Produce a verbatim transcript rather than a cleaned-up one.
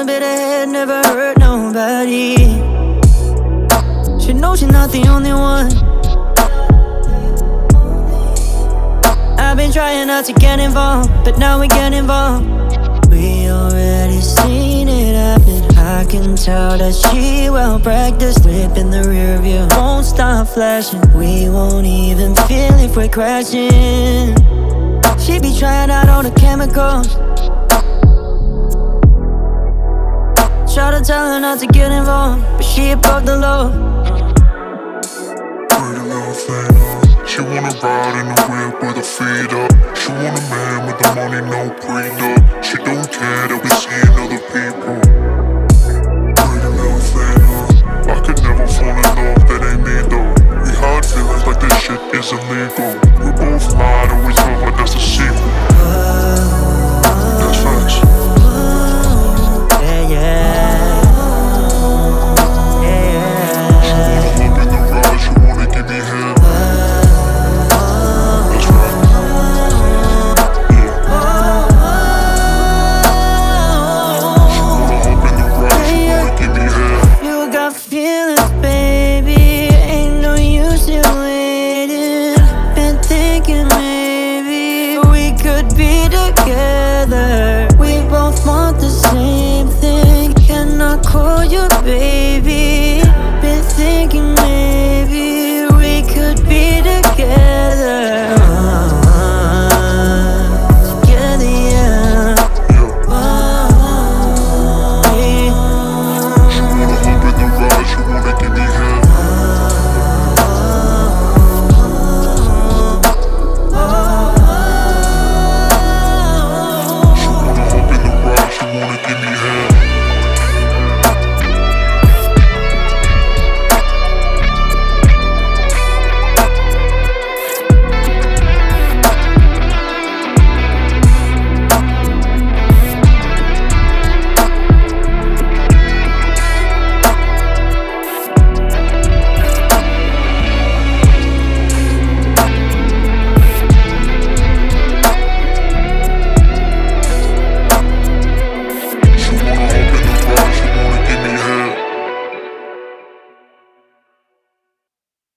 bit ahead, never hurt nobody. She knows she's not the only one. I've been trying not to get involved, but now we get involved. We already seen it happen. I can tell that she well practiced. Whip in the rear view, won't stop flashing. We won't even feel if we're crashing. She be trying out all the chemicals. Try to tell her not to get involved, but she above the law. Pretty little thing, uh, she wanna ride in the whip with her feet up. She wanna make